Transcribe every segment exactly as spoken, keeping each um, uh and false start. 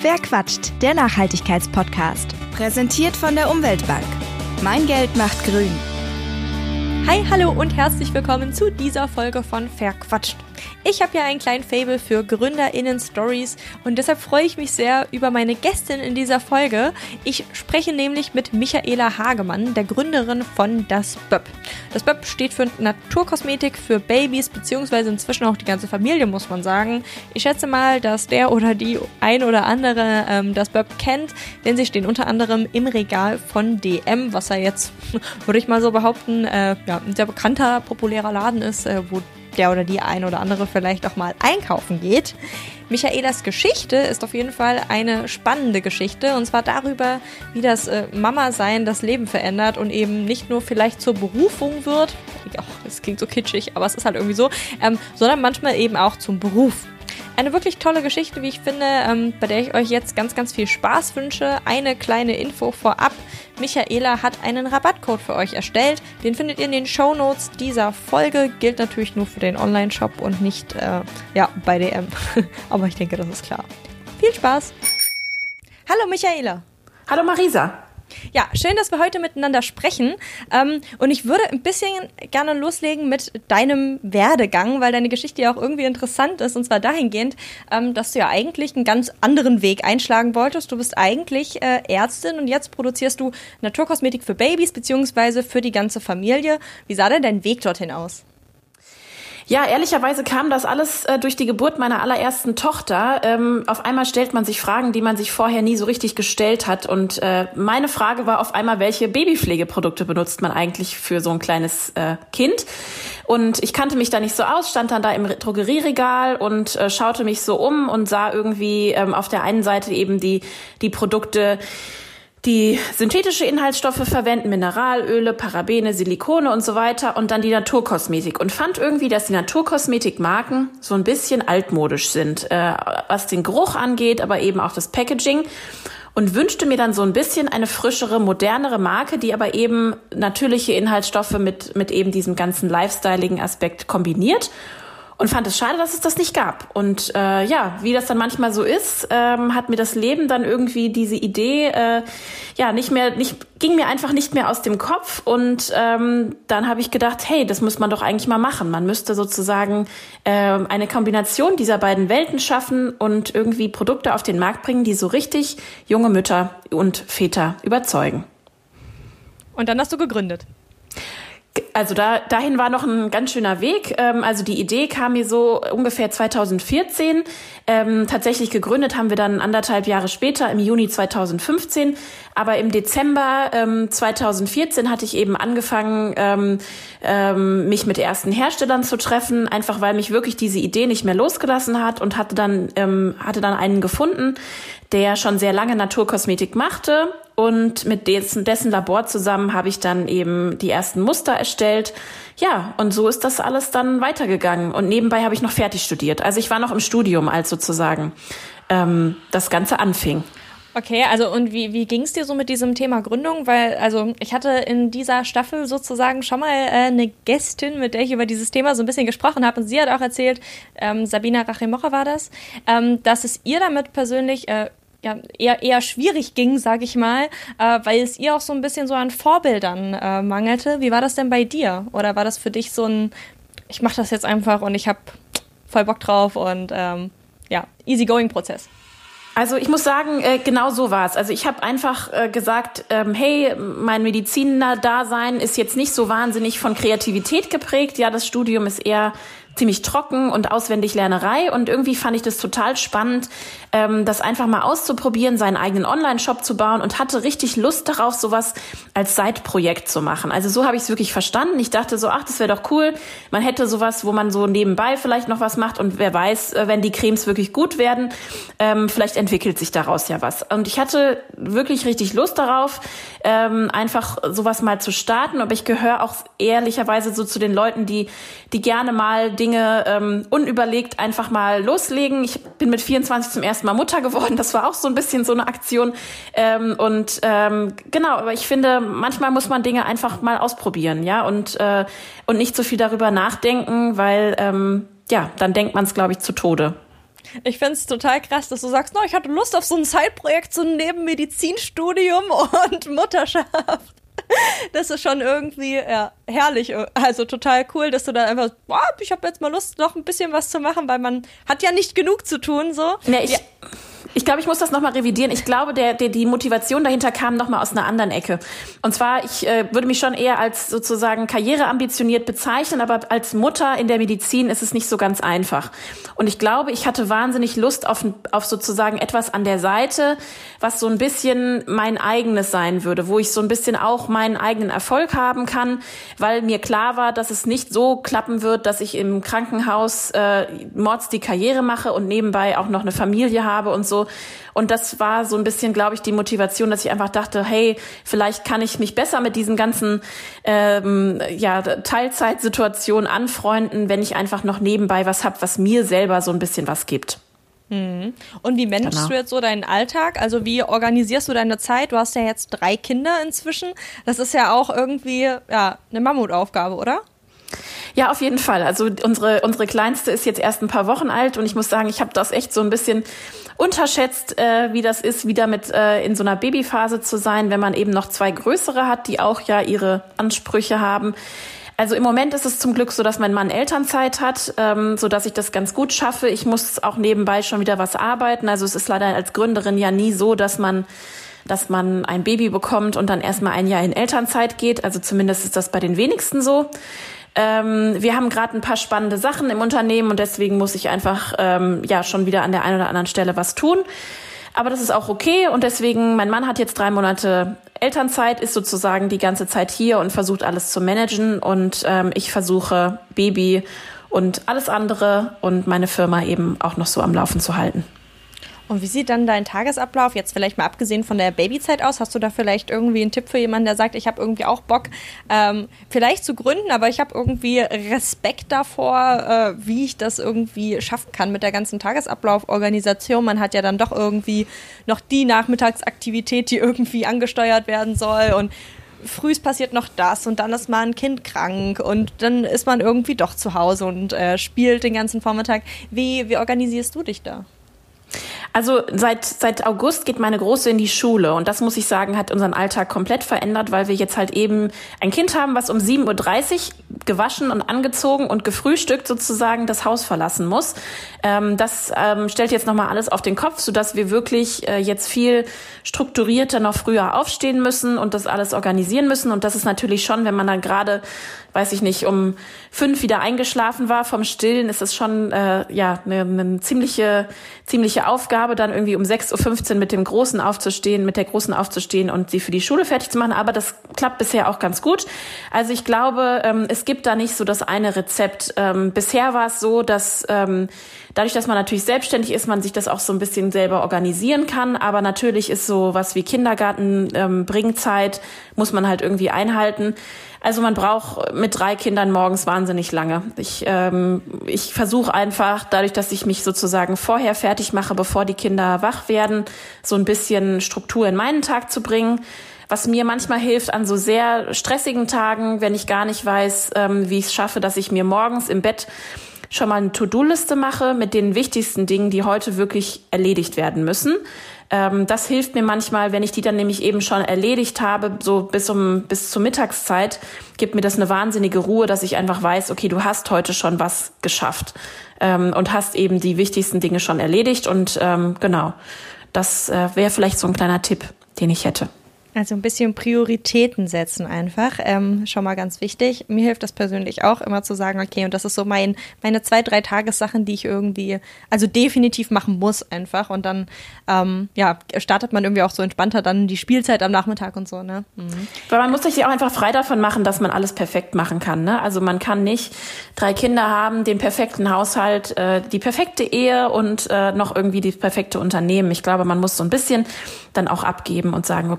Wer quatscht? Der Nachhaltigkeitspodcast. Präsentiert von der Umweltbank. Mein Geld macht grün. Hi, hallo und herzlich willkommen zu dieser Folge von Verquatscht. Ich habe ja einen kleinen Faible für GründerInnen-Stories und deshalb freue ich mich sehr über meine Gästin in dieser Folge. Ich spreche nämlich mit Michaela Hagemann, der Gründerin von Das Böpp. Das Böpp steht für Naturkosmetik für Babys, beziehungsweise inzwischen auch die ganze Familie, muss man sagen. Ich schätze mal, dass der oder die ein oder andere ähm, Das Böpp kennt, denn sie stehen unter anderem im Regal von D M, was ja jetzt, würde ich mal so behaupten, äh, ja, ein sehr bekannter, populärer Laden ist, äh, wo der oder die ein oder andere vielleicht auch mal einkaufen geht. Michaelas Geschichte ist auf jeden Fall eine spannende Geschichte, und zwar darüber, wie das äh, Mama-Sein das Leben verändert und eben nicht nur vielleicht zur Berufung wird, ach, das klingt so kitschig, aber es ist halt irgendwie so, ähm, sondern manchmal eben auch zum Beruf. Eine wirklich tolle Geschichte, wie ich finde, ähm, bei der ich euch jetzt ganz, ganz viel Spaß wünsche. Eine kleine Info vorab. Michaela hat einen Rabattcode für euch erstellt. Den findet ihr in den Shownotes dieser Folge. Gilt natürlich nur für den Online-Shop und nicht äh, ja, bei D M. Aber ich denke, das ist klar. Viel Spaß! Hallo Michaela! Hallo Marisa! Ja, schön, dass wir heute miteinander sprechen. Ähm, und ich würde ein bisschen gerne loslegen mit deinem Werdegang, weil deine Geschichte ja auch irgendwie interessant ist. Und zwar dahingehend, ähm, dass du ja eigentlich einen ganz anderen Weg einschlagen wolltest. Du bist eigentlich äh, Ärztin und jetzt produzierst du Naturkosmetik für Babys beziehungsweise für die ganze Familie. Wie sah denn dein Weg dorthin aus? Ja, ehrlicherweise kam das alles äh, durch die Geburt meiner allerersten Tochter. Ähm, auf einmal stellt man sich Fragen, die man sich vorher nie so richtig gestellt hat. Und äh, meine Frage war auf einmal, welche Babypflegeprodukte benutzt man eigentlich für so ein kleines äh, Kind? Und ich kannte mich da nicht so aus, stand dann da im Drogerieregal und äh, schaute mich so um und sah irgendwie ähm, auf der einen Seite eben die die Produkte, die synthetische Inhaltsstoffe verwenden, Mineralöle, Parabene, Silikone und so weiter, und dann die Naturkosmetik, und fand irgendwie, dass die Naturkosmetikmarken so ein bisschen altmodisch sind, äh, was den Geruch angeht, aber eben auch das Packaging, und wünschte mir dann so ein bisschen eine frischere, modernere Marke, die aber eben natürliche Inhaltsstoffe mit mit eben diesem ganzen lifestyleigen Aspekt kombiniert. Und fand es schade, dass es das nicht gab. Und äh, ja, wie das dann manchmal so ist, ähm, hat mir das Leben dann irgendwie diese Idee, äh, ja, nicht mehr, nicht, ging mir einfach nicht mehr aus dem Kopf. Und ähm, dann habe ich gedacht, hey, das muss man doch eigentlich mal machen. Man müsste sozusagen äh, eine Kombination dieser beiden Welten schaffen und irgendwie Produkte auf den Markt bringen, die so richtig junge Mütter und Väter überzeugen. Und dann hast du gegründet. Also da, dahin war noch ein ganz schöner Weg. Ähm, also die Idee kam mir so ungefähr zweitausendvierzehn. Ähm, tatsächlich gegründet haben wir dann anderthalb Jahre später, im Juni zweitausendfünfzehn. Aber im Dezember ähm, zweitausendvierzehn hatte ich eben angefangen, ähm, ähm, mich mit ersten Herstellern zu treffen, einfach weil mich wirklich diese Idee nicht mehr losgelassen hat, und hatte dann, ähm, hatte dann einen gefunden, der schon sehr lange Naturkosmetik machte. Und mit dessen, dessen Labor zusammen habe ich dann eben die ersten Muster erstellt. Ja, und so ist das alles dann weitergegangen. Und nebenbei habe ich noch fertig studiert. Also ich war noch im Studium, als sozusagen ähm, das Ganze anfing. Okay, also und wie, wie ging es dir so mit diesem Thema Gründung? Weil, also ich hatte in dieser Staffel sozusagen schon mal äh, eine Gästin, mit der ich über dieses Thema so ein bisschen gesprochen habe. Und sie hat auch erzählt, ähm, Sabina Rachimocha war das, ähm, dass es ihr damit persönlich äh, ja, eher, eher schwierig ging, sage ich mal, äh, weil es ihr auch so ein bisschen so an Vorbildern äh, mangelte. Wie war das denn bei dir? Oder war das für dich so ein, ich mache das jetzt einfach und ich habe voll Bock drauf und ähm, ja, easy-going-Prozess? Also ich muss sagen, äh, genau so war es. Also ich habe einfach äh, gesagt, ähm, hey, mein Mediziner-Dasein ist jetzt nicht so wahnsinnig von Kreativität geprägt. Ja, das Studium ist eher ziemlich trocken und auswendig Lernerei, und irgendwie fand ich das total spannend, ähm, das einfach mal auszuprobieren, seinen eigenen Online-Shop zu bauen, und hatte richtig Lust darauf, sowas als Seitprojekt zu machen. Also so habe ich es wirklich verstanden. Ich dachte so, ach, das wäre doch cool. Man hätte sowas, wo man so nebenbei vielleicht noch was macht, und wer weiß, wenn die Cremes wirklich gut werden, ähm, vielleicht entwickelt sich daraus ja was. Und ich hatte wirklich richtig Lust darauf, ähm, einfach sowas mal zu starten. Aber ich gehöre auch ehrlicherweise so zu den Leuten, die die gerne mal Dinge ähm, unüberlegt einfach mal loslegen. Ich bin mit vierundzwanzig zum ersten Mal Mutter geworden. Das war auch so ein bisschen so eine Aktion. Ähm, und ähm, genau, aber ich finde, manchmal muss man Dinge einfach mal ausprobieren, ja, und äh, und nicht so viel darüber nachdenken, weil ähm, ja, dann denkt man es, glaube ich, zu Tode. Ich finde es total krass, dass du sagst, no, ich hatte Lust auf so ein Side-Projekt, so neben Medizinstudium und Mutterschaft. Das ist schon irgendwie ja, herrlich, also total cool, dass du dann einfach, boah, ich habe jetzt mal Lust, noch ein bisschen was zu machen, weil man hat ja nicht genug zu tun, so. Nee, ich, ja. ich glaube, ich muss das nochmal revidieren. Ich glaube, der, der, die Motivation dahinter kam nochmal aus einer anderen Ecke. Und zwar, ich äh, würde mich schon eher als sozusagen karriereambitioniert bezeichnen, aber als Mutter in der Medizin ist es nicht so ganz einfach. Und ich glaube, ich hatte wahnsinnig Lust auf, auf sozusagen etwas an der Seite, was so ein bisschen mein eigenes sein würde, wo ich so ein bisschen auch meinen eigenen Erfolg haben kann, weil mir klar war, dass es nicht so klappen wird, dass ich im Krankenhaus äh, mords die Karriere mache und nebenbei auch noch eine Familie habe und so. Und das war so ein bisschen, glaube ich, die Motivation, dass ich einfach dachte, hey, vielleicht kann ich mich besser mit diesen ganzen ähm, ja, Teilzeitsituationen anfreunden, wenn ich einfach noch nebenbei was habe, was mir selber so ein bisschen was gibt. Mhm. Und wie managst Genau. du jetzt so deinen Alltag? Also wie organisierst du deine Zeit? Du hast ja jetzt drei Kinder inzwischen. Das ist ja auch irgendwie ja, eine Mammutaufgabe, oder? Ja, auf jeden Fall. Also unsere unsere Kleinste ist jetzt erst ein paar Wochen alt und ich muss sagen, ich habe das echt so ein bisschen unterschätzt, äh, wie das ist, wieder mit äh, in so einer Babyphase zu sein, wenn man eben noch zwei größere hat, die auch ja ihre Ansprüche haben. Also im Moment ist es zum Glück so, dass mein Mann Elternzeit hat, ähm, so dass ich das ganz gut schaffe. Ich muss auch nebenbei schon wieder was arbeiten. Also es ist leider als Gründerin ja nie so, dass man dass man ein Baby bekommt und dann erstmal ein Jahr in Elternzeit geht. Also zumindest ist das bei den wenigsten so. Ähm, wir haben gerade ein paar spannende Sachen im Unternehmen und deswegen muss ich einfach ähm, ja schon wieder an der einen oder anderen Stelle was tun. Aber das ist auch okay und deswegen, mein Mann hat jetzt drei Monate Elternzeit, ist sozusagen die ganze Zeit hier und versucht alles zu managen und ähm, ich versuche Baby und alles andere und meine Firma eben auch noch so am Laufen zu halten. Und wie sieht dann dein Tagesablauf jetzt vielleicht mal abgesehen von der Babyzeit aus? Hast du da vielleicht irgendwie einen Tipp für jemanden, der sagt, ich habe irgendwie auch Bock, ähm, vielleicht zu gründen, aber ich habe irgendwie Respekt davor, äh, wie ich das irgendwie schaffen kann mit der ganzen Tagesablauf-Organisation. Man hat ja dann doch irgendwie noch die Nachmittagsaktivität, die irgendwie angesteuert werden soll und frühs passiert noch das und dann ist mal ein Kind krank und dann ist man irgendwie doch zu Hause und äh, spielt den ganzen Vormittag. Wie, wie organisierst du dich da? Also seit seit August geht meine Große in die Schule und das, muss ich sagen, hat unseren Alltag komplett verändert, weil wir jetzt halt eben ein Kind haben, was um sieben Uhr dreißig gewaschen und angezogen und gefrühstückt sozusagen das Haus verlassen muss. Ähm, das ähm, stellt jetzt nochmal alles auf den Kopf, sodass wir wirklich äh, jetzt viel strukturierter noch früher aufstehen müssen und das alles organisieren müssen. Und das ist natürlich schon, wenn man dann gerade, weiß ich nicht, um fünf wieder eingeschlafen war vom Stillen, ist das schon äh, ja eine, eine ziemliche ziemliche Aufgabe, dann irgendwie um sechs Uhr fünfzehn mit dem Großen aufzustehen, mit der Großen aufzustehen und sie für die Schule fertig zu machen. Aber das klappt bisher auch ganz gut. Also ich glaube, ähm, es gibt da nicht so das eine Rezept. Ähm, bisher war es so, dass ähm, dadurch, dass man natürlich selbstständig ist, man sich das auch so ein bisschen selber organisieren kann. Aber natürlich ist so was wie Kindergarten, ähm, Bringzeit, muss man halt irgendwie einhalten. Also man braucht mit drei Kindern morgens wahnsinnig lange. Ich, ähm, ich versuche einfach, dadurch, dass ich mich sozusagen vorher fertig mache, bevor die Kinder wach werden, so ein bisschen Struktur in meinen Tag zu bringen. Was mir manchmal hilft an so sehr stressigen Tagen, wenn ich gar nicht weiß, ähm, wie ich es schaffe, dass ich mir morgens im Bett schon mal eine To-Do-Liste mache mit den wichtigsten Dingen, die heute wirklich erledigt werden müssen. Ähm, das hilft mir manchmal, wenn ich die dann nämlich eben schon erledigt habe, so bis um bis zur Mittagszeit, gibt mir das eine wahnsinnige Ruhe, dass ich einfach weiß, okay, du hast heute schon was geschafft ähm, und hast eben die wichtigsten Dinge schon erledigt. Und ähm, genau, das äh, wäre vielleicht so ein kleiner Tipp, den ich hätte. Also ein bisschen Prioritäten setzen einfach, ähm, schon mal ganz wichtig. Mir hilft das persönlich auch, immer zu sagen, okay, und das ist so mein meine zwei, drei Tagessachen, die ich irgendwie, also definitiv machen muss einfach. Und dann, ähm, ja, startet man irgendwie auch so entspannter dann die Spielzeit am Nachmittag und so, ne? Mhm. Weil man muss sich ja auch einfach frei davon machen, dass man alles perfekt machen kann, ne? Also man kann nicht drei Kinder haben, den perfekten Haushalt, äh, die perfekte Ehe und äh, noch irgendwie das perfekte Unternehmen. Ich glaube, man muss so ein bisschen dann auch abgeben und sagen, okay,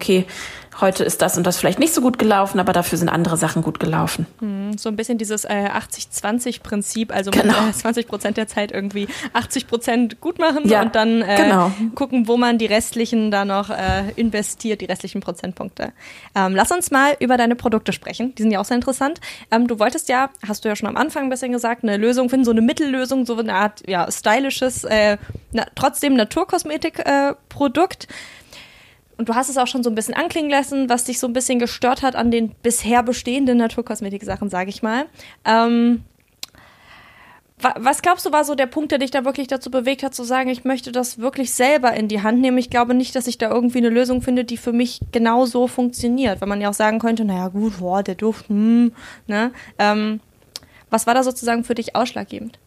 heute ist das und das vielleicht nicht so gut gelaufen, aber dafür sind andere Sachen gut gelaufen. So ein bisschen dieses äh, achtzig zwanzig Prinzip, also genau. mit äh, zwanzig Prozent der Zeit irgendwie achtzig Prozent gut machen ja, und dann äh, genau. gucken, wo man die restlichen da noch äh, investiert, die restlichen Prozentpunkte. Ähm, lass uns mal über deine Produkte sprechen, die sind ja auch sehr interessant. Ähm, du wolltest ja, hast du ja schon am Anfang ein bisschen gesagt, eine Lösung finden, so eine Mittellösung, so eine Art ja stylisches, äh, na, trotzdem Naturkosmetik-Produkt. Äh, Und du hast es auch schon so ein bisschen anklingen lassen, was dich so ein bisschen gestört hat an den bisher bestehenden Naturkosmetik-Sachen, sage ich mal. Ähm, was glaubst du, war so der Punkt, der dich da wirklich dazu bewegt hat, zu sagen, ich möchte das wirklich selber in die Hand nehmen? Ich glaube nicht, dass ich da irgendwie eine Lösung finde, die für mich genau so funktioniert. Weil man ja auch sagen könnte, naja gut, boah, der Duft, hm, ne? Ähm, was war da sozusagen für dich ausschlaggebend?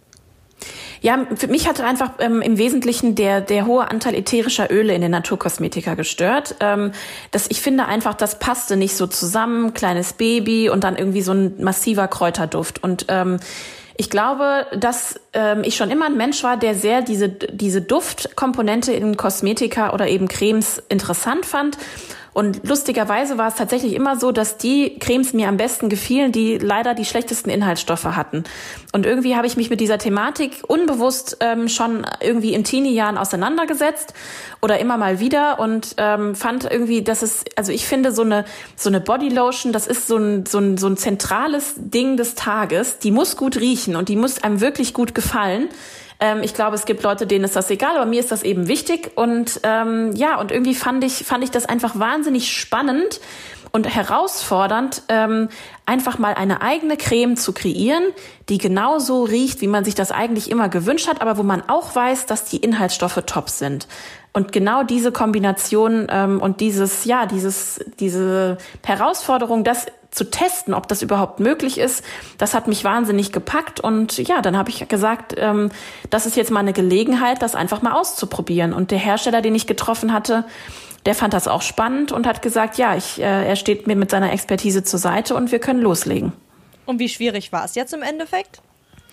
Ja, für mich hatte einfach ähm, im Wesentlichen der der hohe Anteil ätherischer Öle in den Naturkosmetika gestört. Ähm, das, ich finde einfach, das passte nicht so zusammen, kleines Baby und dann irgendwie so ein massiver Kräuterduft. Und ähm, ich glaube, dass ähm, ich schon immer ein Mensch war, der sehr diese diese Duftkomponente in Kosmetika oder eben Cremes interessant fand. Und lustigerweise war es tatsächlich immer so, dass die Cremes mir am besten gefielen, die leider die schlechtesten Inhaltsstoffe hatten. Und irgendwie habe ich mich mit dieser Thematik unbewusst ähm, schon irgendwie in Teenie-Jahren auseinandergesetzt oder immer mal wieder und ähm, fand irgendwie, dass es, also ich finde so eine so eine Bodylotion, das ist so ein so ein so ein zentrales Ding des Tages. Die muss gut riechen und die muss einem wirklich gut gefallen. Ich glaube, es gibt Leute, denen ist das egal, aber mir ist das eben wichtig. Und ähm, ja, und irgendwie fand ich fand ich das einfach wahnsinnig spannend und herausfordernd, ähm, einfach mal eine eigene Creme zu kreieren, die genauso riecht, wie man sich das eigentlich immer gewünscht hat, aber wo man auch weiß, dass die Inhaltsstoffe top sind. Und genau diese Kombination ähm, und dieses, ja, dieses, diese Herausforderung, das zu testen, ob das überhaupt möglich ist, das hat mich wahnsinnig gepackt. Und ja, dann habe ich gesagt, ähm, das ist jetzt mal eine Gelegenheit, das einfach mal auszuprobieren. Und der Hersteller, den ich getroffen hatte, der fand das auch spannend und hat gesagt, ja, ich, äh, er steht mir mit seiner Expertise zur Seite und wir können loslegen. Und wie schwierig war es jetzt im Endeffekt?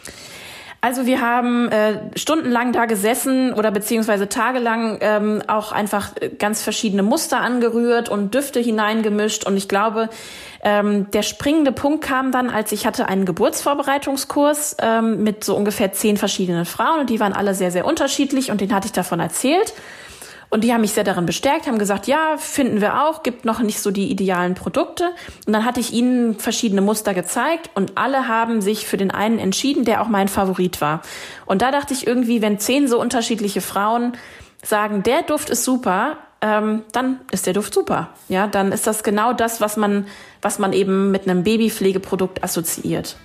Also wir haben äh, stundenlang da gesessen oder beziehungsweise tagelang ähm, auch einfach ganz verschiedene Muster angerührt und Düfte hineingemischt. Und ich glaube, ähm, der springende Punkt kam dann, als ich hatte einen Geburtsvorbereitungskurs ähm, mit so ungefähr zehn verschiedenen Frauen. Und die waren alle sehr, sehr unterschiedlich und denen hatte ich davon erzählt. Und die haben mich sehr darin bestärkt, haben gesagt, ja, finden wir auch, gibt noch nicht so die idealen Produkte. Und dann hatte ich ihnen verschiedene Muster gezeigt und alle haben sich für den einen entschieden, der auch mein Favorit war. Und da dachte ich irgendwie, wenn zehn so unterschiedliche Frauen sagen, der Duft ist super, ähm, dann ist der Duft super. Ja, dann ist das genau das, was man, was man eben mit einem Babypflegeprodukt assoziiert.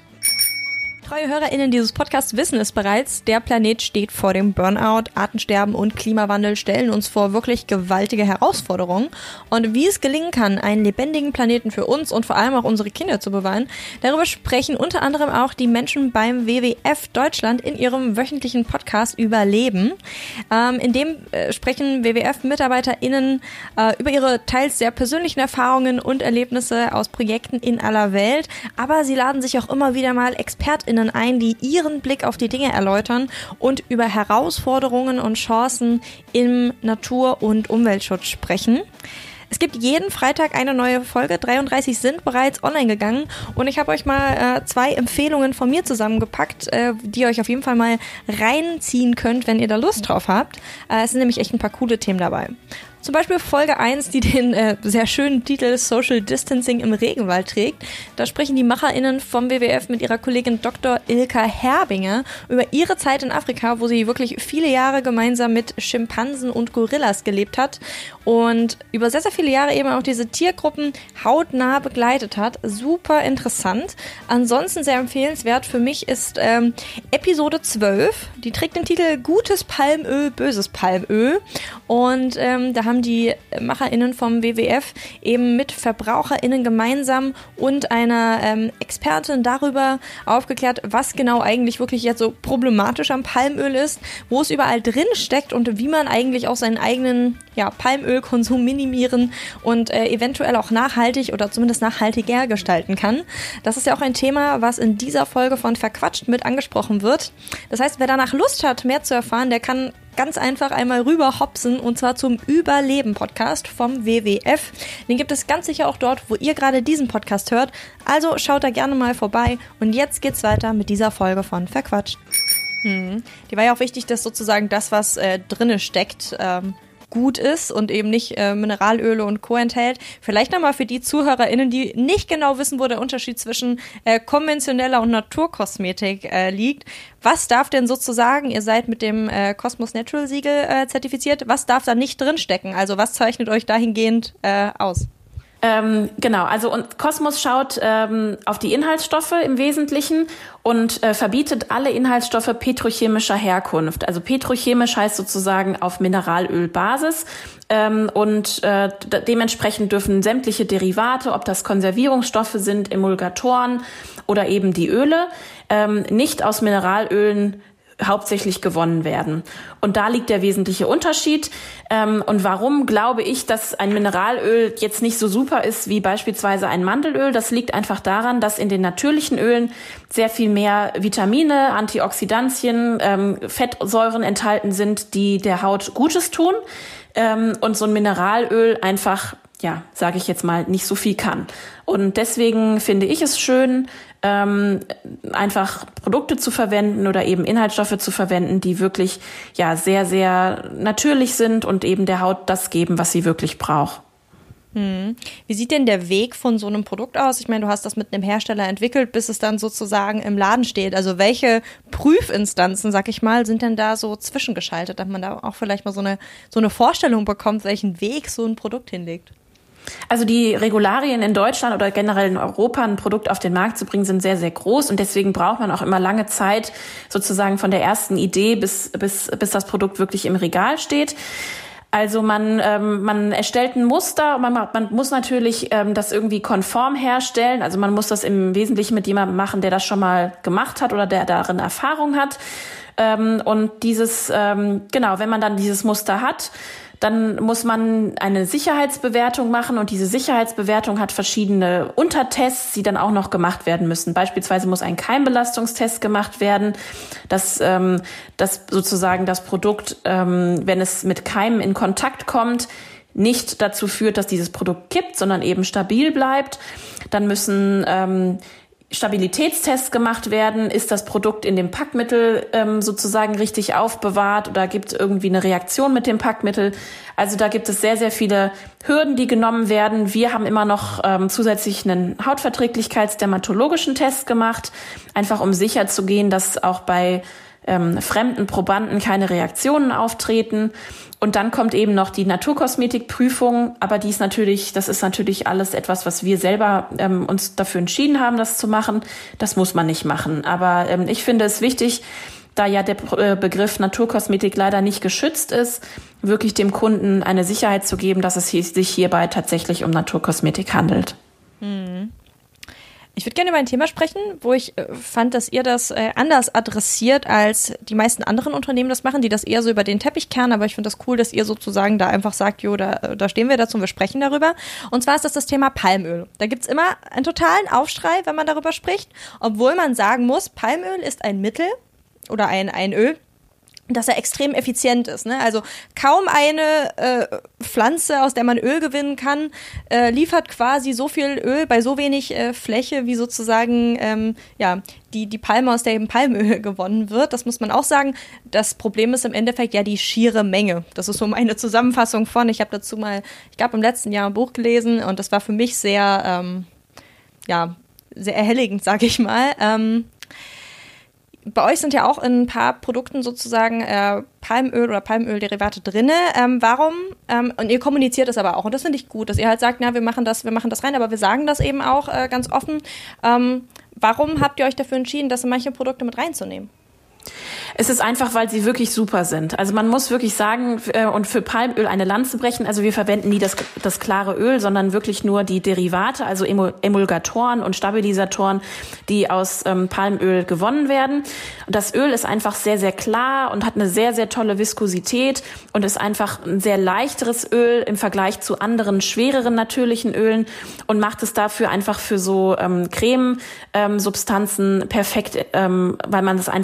Treue HörerInnen dieses Podcasts wissen es bereits, der Planet steht vor dem Burnout, Artensterben und Klimawandel stellen uns vor wirklich gewaltige Herausforderungen. Und wie es gelingen kann, einen lebendigen Planeten für uns und vor allem auch unsere Kinder zu bewahren, darüber sprechen unter anderem auch die Menschen beim W W F Deutschland in ihrem wöchentlichen Podcast Überleben. Ähm, in dem äh, sprechen W W F-MitarbeiterInnen äh, über ihre teils sehr persönlichen Erfahrungen und Erlebnisse aus Projekten in aller Welt, aber sie laden sich auch immer wieder mal ExpertInnen ein, die ihren Blick auf die Dinge erläutern und über Herausforderungen und Chancen im Natur- und Umweltschutz sprechen. Es gibt jeden Freitag eine neue Folge, dreiunddreißig sind bereits online gegangen und ich habe euch mal äh, zwei Empfehlungen von mir zusammengepackt, äh, die ihr euch auf jeden Fall mal reinziehen könnt, wenn ihr da Lust drauf habt. Äh, es sind nämlich echt ein paar coole Themen dabei. Zum Beispiel Folge eins, die den äh, sehr schönen Titel Social Distancing im Regenwald trägt. Da sprechen die MacherInnen vom W W F mit ihrer Kollegin Doktor Ilka Herbinger über ihre Zeit in Afrika, wo sie wirklich viele Jahre gemeinsam mit Schimpansen und Gorillas gelebt hat und über sehr, sehr viele Jahre eben auch diese Tiergruppen hautnah begleitet hat. Super interessant. Ansonsten sehr empfehlenswert für mich ist ähm, Episode zwölf. Die trägt den Titel Gutes Palmöl, böses Palmöl. Und ähm, da haben die MacherInnen vom W W F eben mit VerbraucherInnen gemeinsam und einer ähm, Expertin darüber aufgeklärt, was genau eigentlich wirklich jetzt so problematisch am Palmöl ist, wo es überall drin steckt und wie man eigentlich auch seinen eigenen ja, Palmölkonsum minimieren und äh, eventuell auch nachhaltig oder zumindest nachhaltiger gestalten kann. Das ist ja auch ein Thema, was in dieser Folge von Verquatscht mit angesprochen wird. Das heißt, wer danach Lust hat, mehr zu erfahren, der kann ganz einfach einmal rüber hopsen und zwar zum Überleben-Podcast vom W W F. Den gibt es ganz sicher auch dort, wo ihr gerade diesen Podcast hört. Also schaut da gerne mal vorbei und jetzt geht's weiter mit dieser Folge von Verquatscht. Hm. Die war ja auch wichtig, dass sozusagen das, was äh, drinne steckt, ähm, gut ist und eben nicht äh, Mineralöle und Co. enthält. Vielleicht nochmal für die ZuhörerInnen, die nicht genau wissen, wo der Unterschied zwischen äh, konventioneller und Naturkosmetik äh, liegt. Was darf denn sozusagen, ihr seid mit dem äh, Cosmos Natural Siegel äh, zertifiziert, was darf da nicht drinstecken? Also was zeichnet euch dahingehend äh, aus? Ähm, genau, also und Cosmos schaut ähm, auf die Inhaltsstoffe im Wesentlichen und äh, verbietet alle Inhaltsstoffe petrochemischer Herkunft. Also petrochemisch heißt sozusagen auf Mineralölbasis ähm, und äh, d- dementsprechend dürfen sämtliche Derivate, ob das Konservierungsstoffe sind, Emulgatoren oder eben die Öle, ähm, nicht aus Mineralölen hauptsächlich gewonnen werden. Und da liegt der wesentliche Unterschied. Ähm, und warum glaube ich, dass ein Mineralöl jetzt nicht so super ist wie beispielsweise ein Mandelöl? Das liegt einfach daran, dass in den natürlichen Ölen sehr viel mehr Vitamine, Antioxidantien, ähm, Fettsäuren enthalten sind, die der Haut Gutes tun. Ähm, und so ein Mineralöl einfach, ja, sage ich jetzt mal, nicht so viel kann. Und deswegen finde ich es schön, ähm, einfach Produkte zu verwenden oder eben Inhaltsstoffe zu verwenden, die wirklich ja sehr, sehr natürlich sind und eben der Haut das geben, was sie wirklich braucht. Hm. Wie sieht denn der Weg von so einem Produkt aus? Ich meine, du hast das mit einem Hersteller entwickelt, bis es dann sozusagen im Laden steht. Also welche Prüfinstanzen, sag ich mal, sind denn da so zwischengeschaltet, dass man da auch vielleicht mal so eine, so eine Vorstellung bekommt, welchen Weg so ein Produkt hinlegt? Also die Regularien in Deutschland oder generell in Europa, ein Produkt auf den Markt zu bringen, sind sehr, sehr groß und deswegen braucht man auch immer lange Zeit sozusagen von der ersten Idee bis bis bis das Produkt wirklich im Regal steht. Also man ähm, man erstellt ein Muster, man man muss natürlich ähm, das irgendwie konform herstellen. Also man muss das im Wesentlichen mit jemandem machen, der das schon mal gemacht hat oder der darin Erfahrung hat. Ähm, und dieses ähm, genau, wenn man dann dieses Muster hat, dann muss man eine Sicherheitsbewertung machen und diese Sicherheitsbewertung hat verschiedene Untertests, die dann auch noch gemacht werden müssen. Beispielsweise muss ein Keimbelastungstest gemacht werden, dass, ähm, dass sozusagen das Produkt, ähm, wenn es mit Keimen in Kontakt kommt, nicht dazu führt, dass dieses Produkt kippt, sondern eben stabil bleibt. Dann müssen ähm, Stabilitätstests gemacht werden. Ist das Produkt in dem Packmittel ähm, sozusagen richtig aufbewahrt oder gibt es irgendwie eine Reaktion mit dem Packmittel? Also da gibt es sehr, sehr viele Hürden, die genommen werden. Wir haben immer noch ähm, zusätzlich einen Hautverträglichkeitsdermatologischen Test gemacht, einfach um sicher zu gehen, dass auch bei ähm, fremden Probanden keine Reaktionen auftreten. Und dann kommt eben noch die Naturkosmetikprüfung, aber die ist natürlich, das ist natürlich alles etwas, was wir selber ähm, uns dafür entschieden haben, das zu machen. Das muss man nicht machen. Aber ähm, ich finde es wichtig, da ja der äh, Begriff Naturkosmetik leider nicht geschützt ist, wirklich dem Kunden eine Sicherheit zu geben, dass es hier, sich hierbei tatsächlich um Naturkosmetik handelt. Hm. Ich würde gerne über ein Thema sprechen, wo ich äh, fand, dass ihr das äh, anders adressiert, als die meisten anderen Unternehmen das machen, die das eher so über den Teppich kehren. Aber ich finde das cool, dass ihr sozusagen da einfach sagt, jo, da, da stehen wir dazu und wir sprechen darüber. Und zwar ist das das Thema Palmöl. Da gibt's immer einen totalen Aufschrei, wenn man darüber spricht, obwohl man sagen muss, Palmöl ist ein Mittel oder ein, ein Öl, dass er extrem effizient ist. Ne? Also kaum eine äh, Pflanze, aus der man Öl gewinnen kann, äh, liefert quasi so viel Öl bei so wenig äh, Fläche, wie sozusagen ähm, ja die, die Palme, aus der eben Palmöl gewonnen wird. Das muss man auch sagen. Das Problem ist im Endeffekt ja die schiere Menge. Das ist so meine Zusammenfassung von. Ich habe dazu mal, ich glaube im letzten Jahr ein Buch gelesen und das war für mich sehr, ähm, ja, sehr erhelligend, sage ich mal. Ähm, Bei euch sind ja auch in ein paar Produkten sozusagen äh, Palmöl oder Palmölderivate drinne. Ähm, warum? Ähm, und ihr kommuniziert es aber auch. Und das finde ich gut, dass ihr halt sagt, na, wir machen das, wir machen das rein, aber wir sagen das eben auch äh, ganz offen. Ähm, warum habt ihr euch dafür entschieden, das in manche Produkte mit reinzunehmen? Es ist einfach, weil sie wirklich super sind. Also man muss wirklich sagen äh, und für Palmöl eine Lanze brechen. Also wir verwenden nie das, das klare Öl, sondern wirklich nur die Derivate, also Emulgatoren und Stabilisatoren, die aus ähm, Palmöl gewonnen werden. Und das Öl ist einfach sehr, sehr klar und hat eine sehr, sehr tolle Viskosität und ist einfach ein sehr leichteres Öl im Vergleich zu anderen schwereren natürlichen Ölen und macht es dafür einfach für so ähm, Creme-Substanzen ähm, perfekt, ähm, weil man das einfach sehr, sehr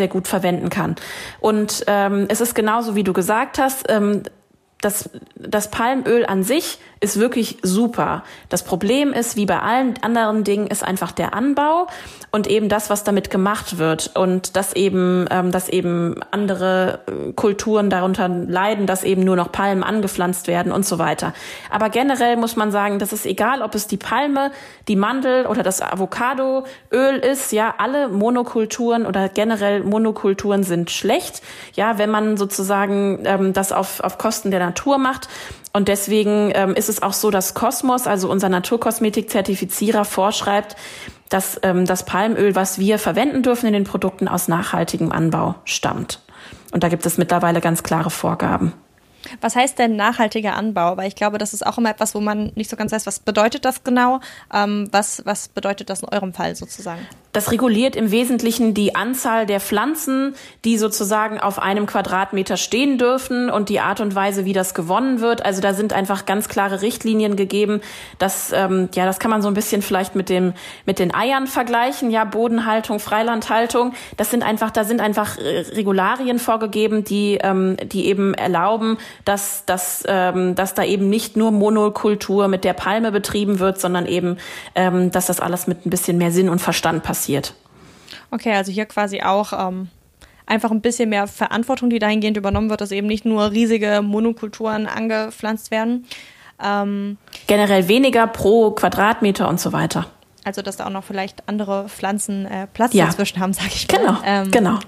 gut verwenden kann. Und ähm, es ist genauso, wie du gesagt hast, ähm, das, das Palmöl an sich ist wirklich super. Das Problem ist, wie bei allen anderen Dingen, ist einfach der Anbau und eben das, was damit gemacht wird. Und dass eben, ähm, dass eben andere Kulturen darunter leiden, dass eben nur noch Palmen angepflanzt werden und so weiter. Aber generell muss man sagen, das ist egal, ob es die Palme, die Mandel oder das Avocadoöl ist. Ja, alle Monokulturen oder generell Monokulturen sind schlecht. Ja, wenn man sozusagen ähm, das auf, auf Kosten der Natur macht. Und deswegen ähm, ist es auch so, dass Kosmos, also unser Naturkosmetik-Zertifizierer, vorschreibt, dass ähm, das Palmöl, was wir verwenden dürfen in den Produkten, aus nachhaltigem Anbau stammt. Und da gibt es mittlerweile ganz klare Vorgaben. Was heißt denn nachhaltiger Anbau? Weil ich glaube, das ist auch immer etwas, wo man nicht so ganz weiß, was bedeutet das genau? Ähm, was, was bedeutet das in eurem Fall sozusagen? Das reguliert im Wesentlichen die Anzahl der Pflanzen, die sozusagen auf einem Quadratmeter stehen dürfen und die Art und Weise, wie das gewonnen wird. Also da sind einfach ganz klare Richtlinien gegeben. Das, ähm, ja, das kann man so ein bisschen vielleicht mit dem, mit den Eiern vergleichen. Ja, Bodenhaltung, Freilandhaltung. Das sind einfach, da sind einfach Regularien vorgegeben, die, ähm, die eben erlauben, dass, dass, ähm, dass da eben nicht nur Monokultur mit der Palme betrieben wird, sondern eben, ähm, dass das alles mit ein bisschen mehr Sinn und Verstand passiert. Okay, also hier quasi auch ähm, einfach ein bisschen mehr Verantwortung, die dahingehend übernommen wird, dass eben nicht nur riesige Monokulturen angepflanzt werden. Ähm, Generell weniger pro Quadratmeter und so weiter. Also dass da auch noch vielleicht andere Pflanzen äh, Platz ja. dazwischen haben, sage ich mal. Genau, ähm, genau.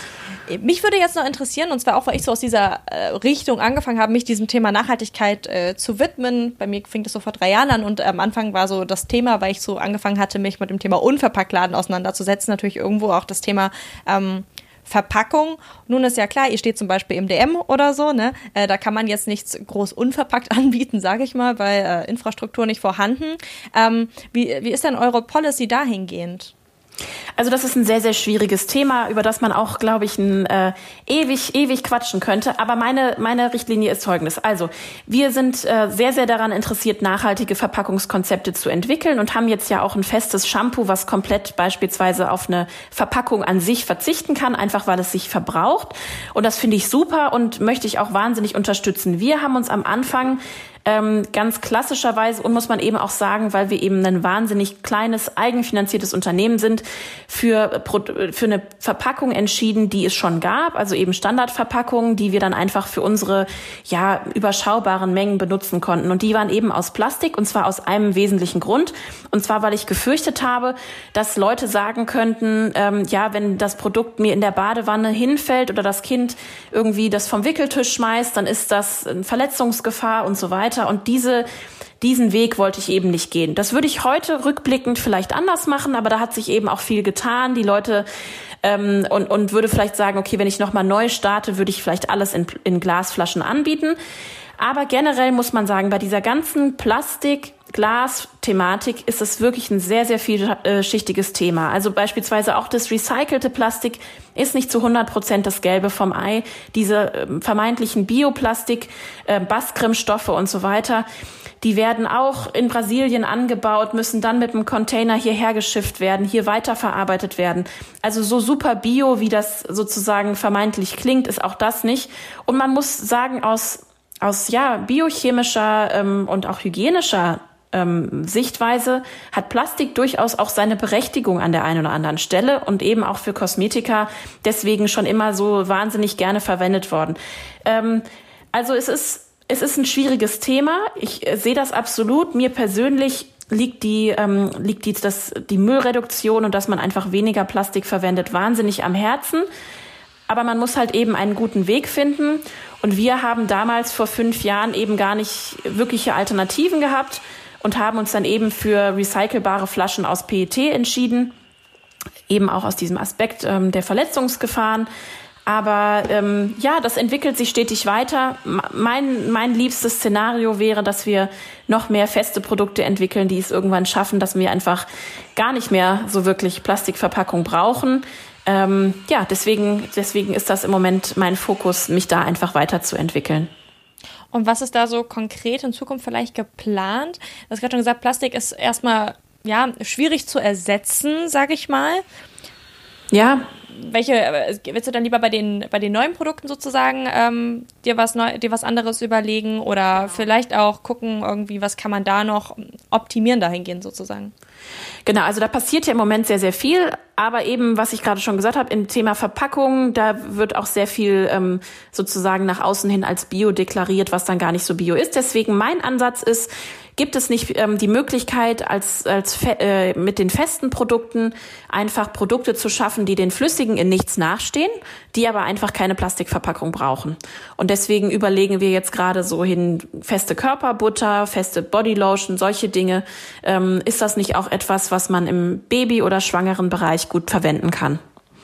Mich würde jetzt noch interessieren, und zwar auch, weil ich so aus dieser äh, Richtung angefangen habe, mich diesem Thema Nachhaltigkeit äh, zu widmen. Bei mir fing das so vor drei Jahren an und äh, am Anfang war so das Thema, weil ich so angefangen hatte, mich mit dem Thema Unverpacktladen auseinanderzusetzen, natürlich irgendwo auch das Thema ähm, Verpackung. Nun ist ja klar, ihr steht zum Beispiel im D M oder so, ne? Äh, da kann man jetzt nichts groß unverpackt anbieten, sage ich mal, weil äh, Infrastruktur nicht vorhanden. Ähm, wie, wie ist denn eure Policy dahingehend? Also das ist ein sehr, sehr schwieriges Thema, über das man auch, glaube ich, ein, äh, ewig, ewig quatschen könnte. Aber meine, meine Richtlinie ist folgendes. Also wir sind äh, sehr, sehr daran interessiert, nachhaltige Verpackungskonzepte zu entwickeln und haben jetzt ja auch ein festes Shampoo, was komplett beispielsweise auf eine Verpackung an sich verzichten kann, einfach weil es sich verbraucht. Und das finde ich super und möchte ich auch wahnsinnig unterstützen. Wir haben uns am Anfang Ähm, ganz klassischerweise, und muss man eben auch sagen, weil wir eben ein wahnsinnig kleines, eigenfinanziertes Unternehmen sind, für, für eine Verpackung entschieden, die es schon gab, also eben Standardverpackungen, die wir dann einfach für unsere ja überschaubaren Mengen benutzen konnten. Und die waren eben aus Plastik, und zwar aus einem wesentlichen Grund. Und zwar, weil ich gefürchtet habe, dass Leute sagen könnten, ähm, ja, wenn das Produkt mir in der Badewanne hinfällt oder das Kind irgendwie das vom Wickeltisch schmeißt, dann ist das eine Verletzungsgefahr und so weiter. Und diese, diesen Weg wollte ich eben nicht gehen. Das würde ich heute rückblickend vielleicht anders machen, aber da hat sich eben auch viel getan. Die Leute ähm, und, und würde vielleicht sagen, okay, wenn ich nochmal neu starte, würde ich vielleicht alles in, in Glasflaschen anbieten. Aber generell muss man sagen, bei dieser ganzen Plastik-Glas-Thematik ist es wirklich ein sehr, sehr vielschichtiges Thema. Also beispielsweise auch das recycelte Plastik ist nicht zu hundert Prozent das Gelbe vom Ei. Diese äh, vermeintlichen Bioplastik, äh, Baskrem-Stoffe und so weiter, die werden auch in Brasilien angebaut, müssen dann mit einem Container hierher geschifft werden, hier weiterverarbeitet werden. Also so super bio, wie das sozusagen vermeintlich klingt, ist auch das nicht. Und man muss sagen, aus Aus ja biochemischer ähm, und auch hygienischer ähm, Sichtweise hat Plastik durchaus auch seine Berechtigung an der einen oder anderen Stelle und eben auch für Kosmetika deswegen schon immer so wahnsinnig gerne verwendet worden. Ähm, also es ist es ist ein schwieriges Thema. Ich äh, sehe das absolut. Mir persönlich liegt die ähm, liegt die das die Müllreduktion und dass man einfach weniger Plastik verwendet wahnsinnig am Herzen. Aber man muss halt eben einen guten Weg finden. Und wir haben damals vor fünf Jahren eben gar nicht wirkliche Alternativen gehabt und haben uns dann eben für recycelbare Flaschen aus P E T entschieden. Eben auch aus diesem Aspekt ähm, der Verletzungsgefahren. Aber ähm, ja, das entwickelt sich stetig weiter. Mein, mein liebstes Szenario wäre, dass wir noch mehr feste Produkte entwickeln, die es irgendwann schaffen, dass wir einfach gar nicht mehr so wirklich Plastikverpackung brauchen. Ähm, ja, deswegen, deswegen ist das im Moment mein Fokus, mich da einfach weiterzuentwickeln. Und was ist da so konkret in Zukunft vielleicht geplant? Du hast gerade schon gesagt, Plastik ist erstmal ja schwierig zu ersetzen, sage ich mal. Ja. Welche, willst du dann lieber bei den, bei den neuen Produkten sozusagen ähm, dir was neu, dir was anderes überlegen oder vielleicht auch gucken, irgendwie, was kann man da noch optimieren dahingehend sozusagen? Genau, also da passiert ja im Moment sehr, sehr viel, aber eben, was ich gerade schon gesagt habe, im Thema Verpackung, da wird auch sehr viel ähm, sozusagen nach außen hin als Bio deklariert, was dann gar nicht so Bio ist. Deswegen mein Ansatz ist, gibt es nicht ähm, die Möglichkeit, als, als fe- äh, mit den festen Produkten einfach Produkte zu schaffen, die den flüssigen in nichts nachstehen, die aber einfach keine Plastikverpackung brauchen. Und deswegen überlegen wir jetzt gerade so hin feste Körperbutter, feste Bodylotion, solche Dinge. Ähm, ist das nicht auch etwas, was man im Baby- oder schwangeren Bereich gut verwenden kann?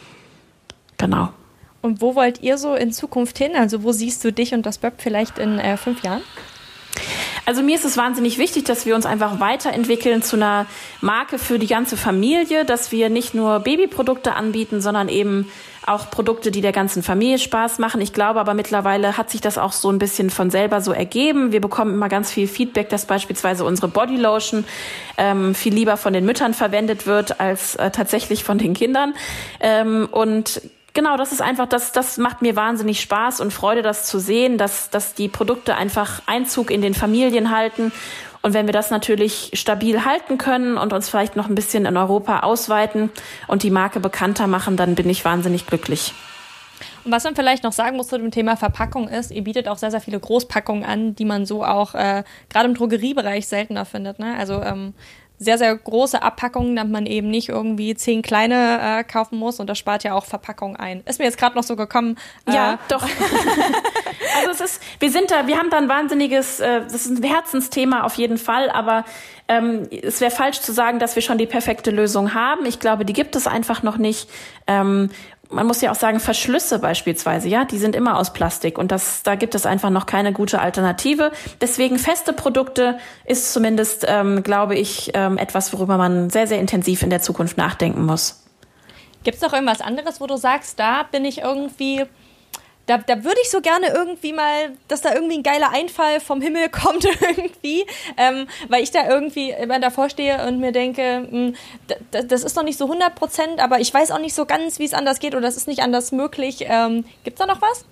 Genau. Und wo wollt ihr so in Zukunft hin? Also wo siehst du dich und das B Ö P vielleicht in äh, fünf Jahren? Also mir ist es wahnsinnig wichtig, dass wir uns einfach weiterentwickeln zu einer Marke für die ganze Familie, dass wir nicht nur Babyprodukte anbieten, sondern eben auch Produkte, die der ganzen Familie Spaß machen. Ich glaube aber mittlerweile hat sich das auch so ein bisschen von selber so ergeben. Wir bekommen immer ganz viel Feedback, dass beispielsweise unsere Bodylotion ähm, viel lieber von den Müttern verwendet wird als äh, tatsächlich von den Kindern. Ähm, und Genau, das ist einfach, das, das macht mir wahnsinnig Spaß und Freude, das zu sehen, dass, dass die Produkte einfach Einzug in den Familien halten. Und wenn wir das natürlich stabil halten können und uns vielleicht noch ein bisschen in Europa ausweiten und die Marke bekannter machen, dann bin ich wahnsinnig glücklich. Und was man vielleicht noch sagen muss zu dem Thema Verpackung ist, ihr bietet auch sehr, sehr viele Großpackungen an, die man so auch äh, gerade im Drogeriebereich seltener findet, ne? Also ähm, sehr, sehr große Abpackungen, damit man eben nicht irgendwie zehn kleine äh, kaufen muss und das spart ja auch Verpackung ein. Ist mir jetzt gerade noch so gekommen. Ja, äh, doch. Also es ist, wir sind da, wir haben da ein wahnsinniges, äh, das ist ein Herzensthema auf jeden Fall, aber ähm, es wäre falsch zu sagen, dass wir schon die perfekte Lösung haben. Ich glaube, die gibt es einfach noch nicht. Ähm, Man muss ja auch sagen, Verschlüsse beispielsweise, ja, die sind immer aus Plastik und das, da gibt es einfach noch keine gute Alternative. Deswegen feste Produkte ist zumindest, ähm, glaube ich, ähm, etwas, worüber man sehr, sehr intensiv in der Zukunft nachdenken muss. Gibt es noch irgendwas anderes, wo du sagst, da bin ich irgendwie, da, da würde ich so gerne irgendwie mal, dass da irgendwie ein geiler Einfall vom Himmel kommt irgendwie, ähm, weil ich da irgendwie immer davor stehe und mir denke, mh, d- das ist noch nicht so hundert Prozent, aber ich weiß auch nicht so ganz, wie es anders geht oder das ist nicht anders möglich. Ähm, gibt's da noch was?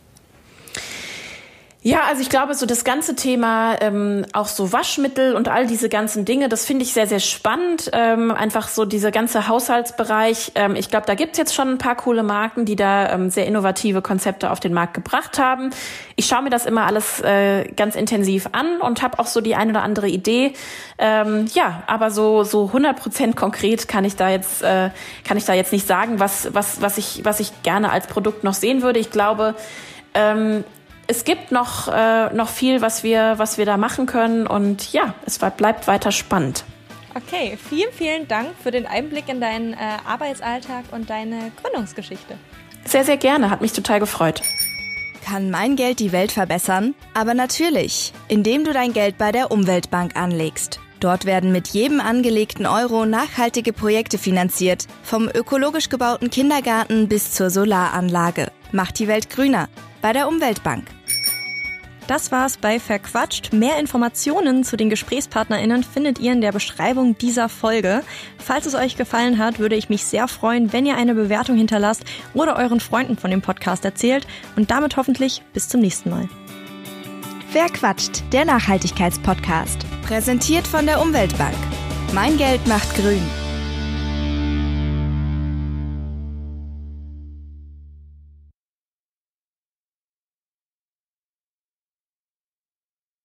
Ja, also ich glaube, so das ganze Thema, ähm, auch so Waschmittel und all diese ganzen Dinge, das finde ich sehr, sehr spannend. Ähm, einfach so dieser ganze Haushaltsbereich. Ähm, ich glaube, da gibt's jetzt schon ein paar coole Marken, die da ähm, sehr innovative Konzepte auf den Markt gebracht haben. Ich schaue mir das immer alles äh, ganz intensiv an und habe auch so die ein oder andere Idee. Ähm, ja, aber so so hundert Prozent konkret kann ich da jetzt äh, kann ich da jetzt nicht sagen, was was was ich was ich gerne als Produkt noch sehen würde. Ich glaube, ähm, es gibt noch, äh, noch viel, was wir, was wir da machen können und ja, es bleibt weiter spannend. Okay, vielen, vielen Dank für den Einblick in deinen äh, Arbeitsalltag und deine Gründungsgeschichte. Sehr, sehr gerne, hat mich total gefreut. Kann mein Geld die Welt verbessern? Aber natürlich, indem du dein Geld bei der Umweltbank anlegst. Dort werden mit jedem angelegten Euro nachhaltige Projekte finanziert, vom ökologisch gebauten Kindergarten bis zur Solaranlage. Macht die Welt grüner. Bei der Umweltbank. Das war's bei Verquatscht. Mehr Informationen zu den GesprächspartnerInnen findet ihr in der Beschreibung dieser Folge. Falls es euch gefallen hat, würde ich mich sehr freuen, wenn ihr eine Bewertung hinterlasst oder euren Freunden von dem Podcast erzählt. Und damit hoffentlich bis zum nächsten Mal. Verquatscht, der Nachhaltigkeitspodcast. Präsentiert von der Umweltbank. Mein Geld macht grün.